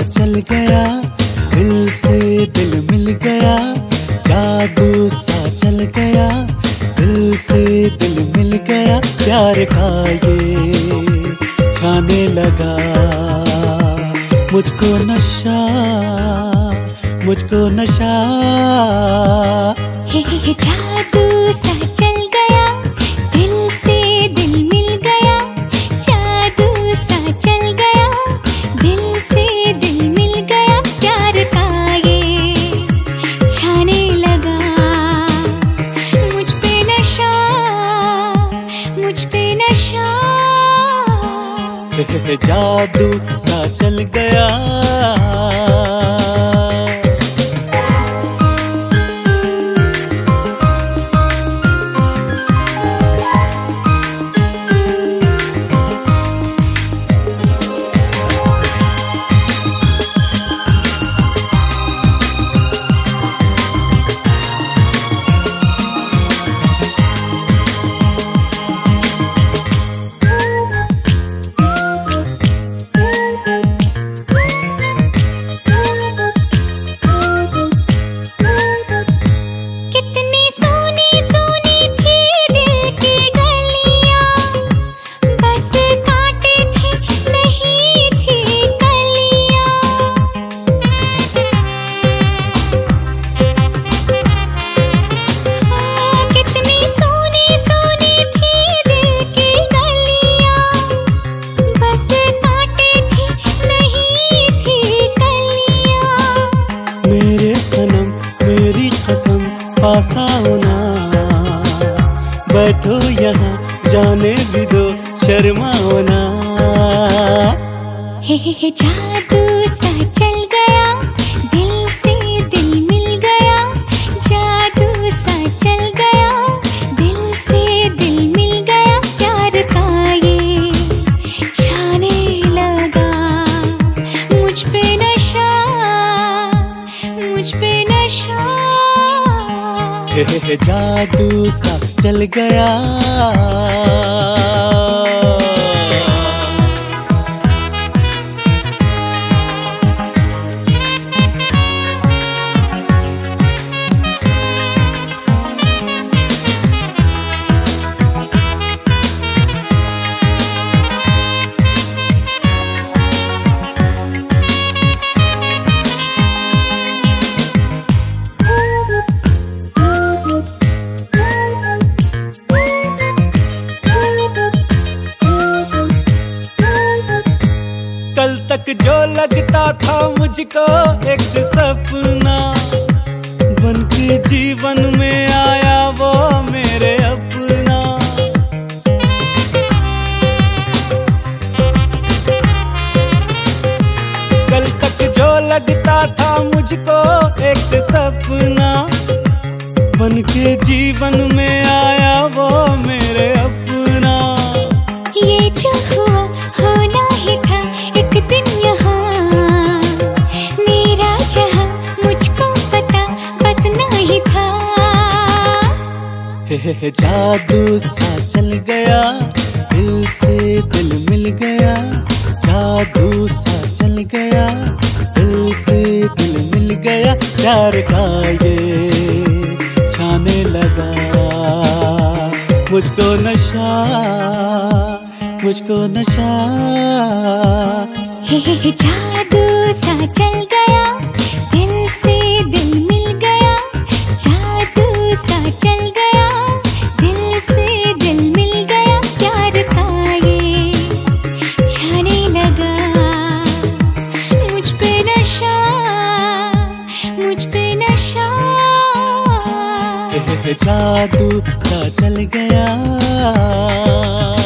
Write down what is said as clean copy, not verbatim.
चल गया, दिल से दिल मिल गया, जादू सा चल गया, दिल से दिल मिल गया, प्यार का ये छाने लगा मुझको नशा, मुझको नशा। जादू सा चल गया, दिल से दिल मिल गया, जादू सा चल गया, दिल से दिल मिल गया, प्यार का ये छाने लगा मुझ पे नशा, मुझ पे नशा। जादू सा चल गया। पासा होना, बैठो यहाँ जाने भी दो, शर्माओ ना। जादू सा चल गया, दिल से दिल मिल गया, जादू सा चल गया, दिल से दिल मिल गया, प्यार का ये छाने लगा मुझ पे नशा, मुझ पे नशा। जादू सा चल गया। कल तक जो लगता था मुझको एक सपना, बन के जीवन में आया वो मेरे अपना। कल तक जो लगता था मुझको एक सपना, बन के जीवन में आया वो मेरे अपना। ये जो हुआ होना ही था एक दिन यहाँ, मेरा जहाँ मुझको पता बस नहीं था। जादू सा चल गया, दिल से दिल मिल गया, जादू सा चल गया, दिल से दिल मिल गया, प्यार का ये छाने लगा मुझको नशा, मुझको नशा। जादू सा चल गया, दिल से दिल मिल गया, जादू सा चल गया, दिल से दिल मिल गया, प्यार का ये छाने लगा मुझ पे नशा, मुझ पे नशा। जादू सा चल गया।